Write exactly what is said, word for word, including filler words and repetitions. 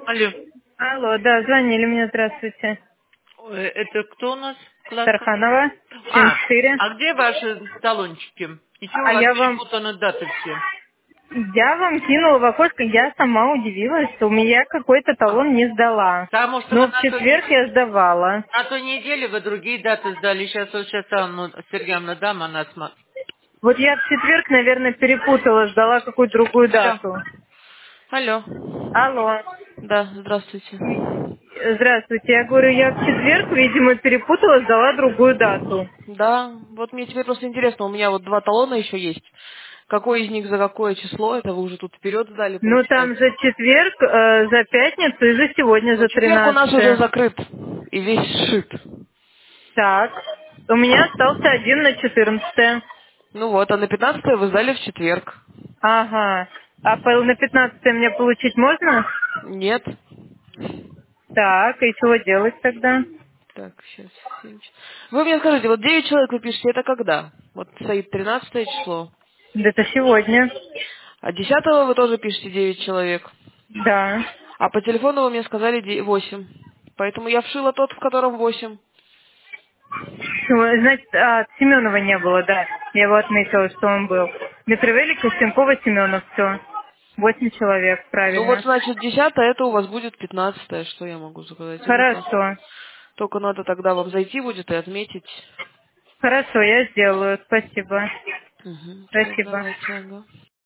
Алло. Алло, да, звонили мне, здравствуйте. Ой, это кто у нас? Класс какой? Тарханова, семь А, четыре. а где ваши талончики? И что у А вас я вам, перепутаны даты все? я вам кинула в окошко, я сама удивилась, что у меня какой-то А, талон не сдала. потому что вы Но в на той, не- четверг я сдавала. на той неделе вы другие даты сдали. Сейчас вот сейчас Анну Сергеевну дам, она смотрит. Вот я в четверг, наверное, перепутала, ждала какую-то другую Алло. дату. Алло. Алло. Да, здравствуйте. Здравствуйте, я говорю, я в четверг, видимо, перепутала, сдала другую дату. Да, вот мне теперь просто интересно, у меня вот два талона еще есть. Какой из них за какое число? Это вы уже тут вперед сдали, Ну, там получается. за четверг, э, за пятницу и за сегодня, Но за четверг у нас уже тринадцатое. закрыт и весь сшит. Так, у меня остался один на четырнадцатое. Ну вот, а на пятнадцатое вы сдали в четверг. Ага. А по- на пятнадцатое мне получить можно? Нет. Так, и чего делать тогда? Так, сейчас. Вы мне скажите, вот девять человек вы пишете, это когда? Вот стоит тринадцатое число. Да это сегодня. А десятого вы тоже пишете девять человек. Да. А по телефону вы мне сказали де- восемь. Поэтому я вшила тот, в котором восемь. Чего- Значит, а, Семенова не было, да. Я его отметила, что он был. Митровелли, Костенкова, Семенов, все. Восемь человек, Ну вот, правильно. значит, десятое это у вас будет пятнадцатое. Что я могу сказать? Это просто. Хорошо. Только надо тогда вам зайти будет и отметить. Хорошо, я сделаю. Спасибо. Угу. Все, Спасибо. давайте, ага.